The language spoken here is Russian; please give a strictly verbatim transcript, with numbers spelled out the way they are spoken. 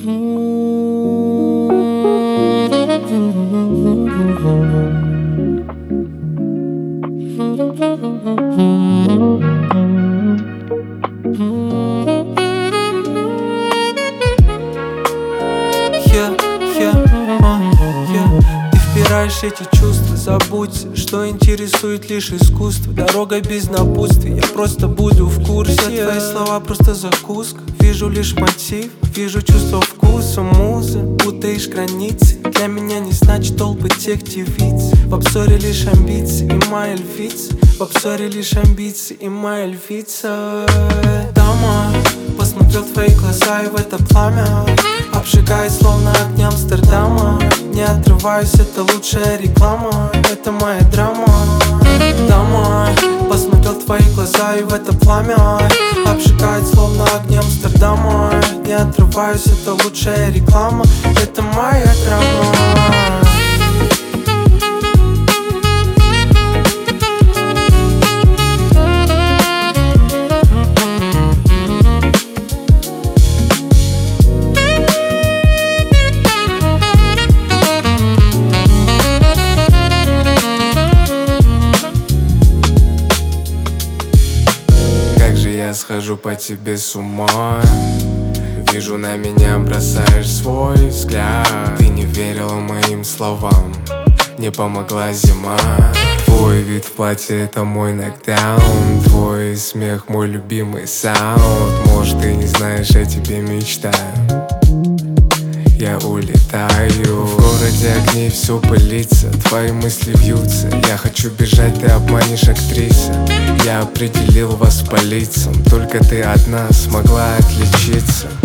Yeah, yeah, uh, yeah. Ты впираешь эти чувства, забудь, что интересует лишь искусство. Дорога без напутствия, я просто буду в курсе. Все твои слова просто закуска. Вижу лишь мотив, вижу чувство вкуса. Муза, путаешь границы. Для меня не значит толпы тех девиц. В обзоре лишь амбиции и моя львица. В обзоре лишь амбиции и моя львица. Дама, посмотрел в твои глаза и в это пламя обжигает словно огни Амстердама. Не отрываюсь, это лучшая реклама. Это моя драма. Дама, посмотрел в твои глаза и в это пламя обжигает словно огни Амстердама. Не отрываюсь, это лучшая реклама. Это моя драма. Я схожу по тебе с ума. Вижу, на меня бросаешь свой взгляд. Ты не верила моим словам, не помогла зима. Твой вид в платье — это мой нокдаун. Твой смех — мой любимый саунд. Может, ты не знаешь, я тебе мечтаю. Я улетаю. В городе огней все пылится, твои мысли вьются. Я хочу бежать, ты обманешь, актриса. Я определил вас по лицам, только ты одна смогла отличиться.